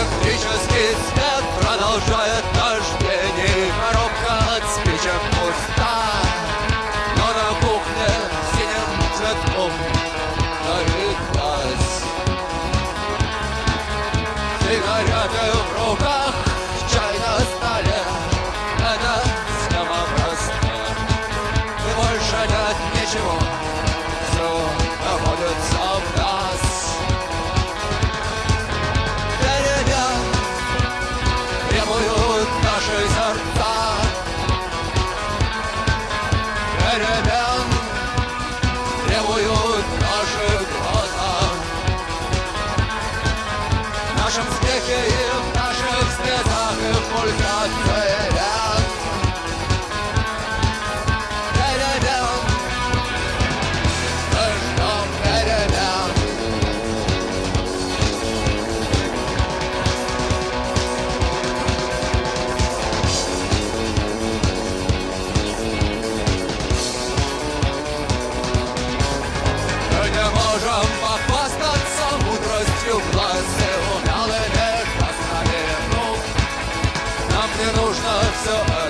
Электрический свет продолжает наш день, и коробка от спичек пуста, но на кухне синим цветком налилась. Сигареты в руках, чай на столе, это схема проста, и больше нет ничего, все находится в нас. Перемен требуют наши сердца, перемен требуют наши глаза. В нашем смехе и в наших слезах и в пульсации вен. Перемен, мы ждем перемен. Мы не можем похвастаться мудростью власти, умелыми жестами рук. Нам не нужно все это.